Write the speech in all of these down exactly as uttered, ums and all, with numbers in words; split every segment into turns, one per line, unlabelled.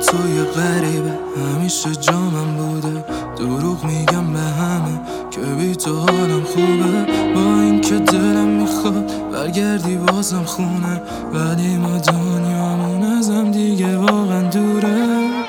توی غریبه همیشه جامم بوده. دروغ میگم به همه که بی تو حالم خوبه، با اینکه دلم میخواد برگردی بازم خونه، ولی ما دنیامون ازم دیگه واقعا دوره.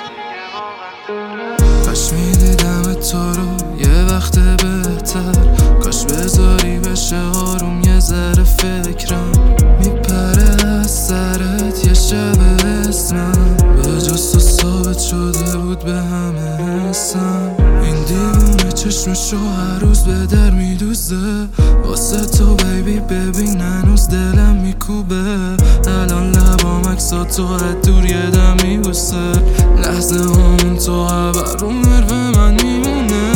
کاش میدیدم تو رو یه وقت بهتر، کاش بذاری بشه آروم یه ذره فکرم میپره از سرت یه شب اسمم، به جز تو ثابت شده بود به همه حسم. این دیوونه چشمشو هر روز به در میدوزه واسه تو بیبی، ببین هنوز دلم میکوبه. الان لبام عکسا تو از دور یه دم میبوسه، لحظه همون تو خبر رو مرو من میمونه.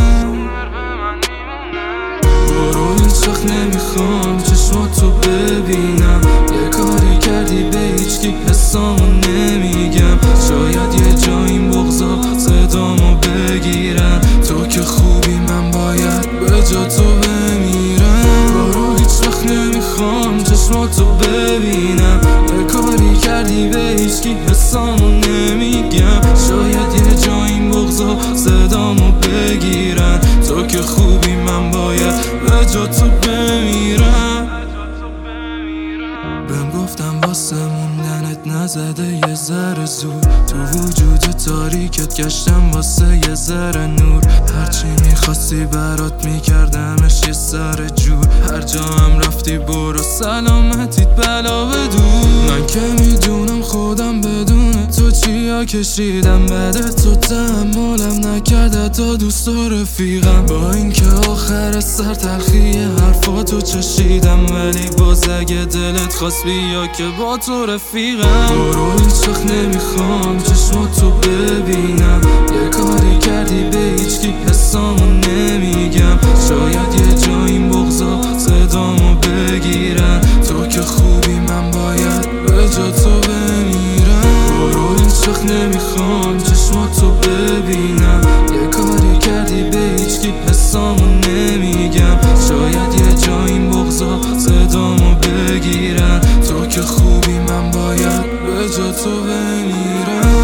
برو هیچ وقت نمیخوام چشماتو ببینم، یه کاری کردی به هیچکی حسامو نمیگم. شاید یه جا این بغضا صدامو بگیرن، تو که خوبی من باید به جا تو بمیرم. برو هیچ وقت نمیخوام چشماتو ببینم، یه کاری کردی به هیچکی حسامو نمیگم. شاید یه جا این بغضا صدامو بگیرن، تو که خوبی من باید به جا تو بمیرم. بهم گفتم واسه موندنت نزده یه ذره زور، تو وجود تاریکت گشتم واسه یه ذره نور. هرچی میخواستی برات میکردمش یه سر جور، هر جا هم رفتی برو سلامتیت بلا بدون. من که میدونم خودم بدون تو چیا کشیدم، بعد تو تحملم نکرده تا دوست و رفیقم. با اینکه آخر سر تلخی حرفاتو چشیدم، ولی باز اگه دلت خواست بیا که با تو رفیقم. برو هیچ وقت نمیخوام چشماتو ببینم، یه کاری کردی به هیچکی حسامو نمیگم. شاید یه جا این بغضا صدامو بگیرن، تو که خوبی من باید به جا تو بمیرم. برو هیچ وقت نمیخوام چشماتو ببینم، یه کاری کردی به هیچکی حسامو نمیگم. شاید یه جا این بغضا صدامو بگیرن، تو که خوبی من باید به جا تو بمیرم.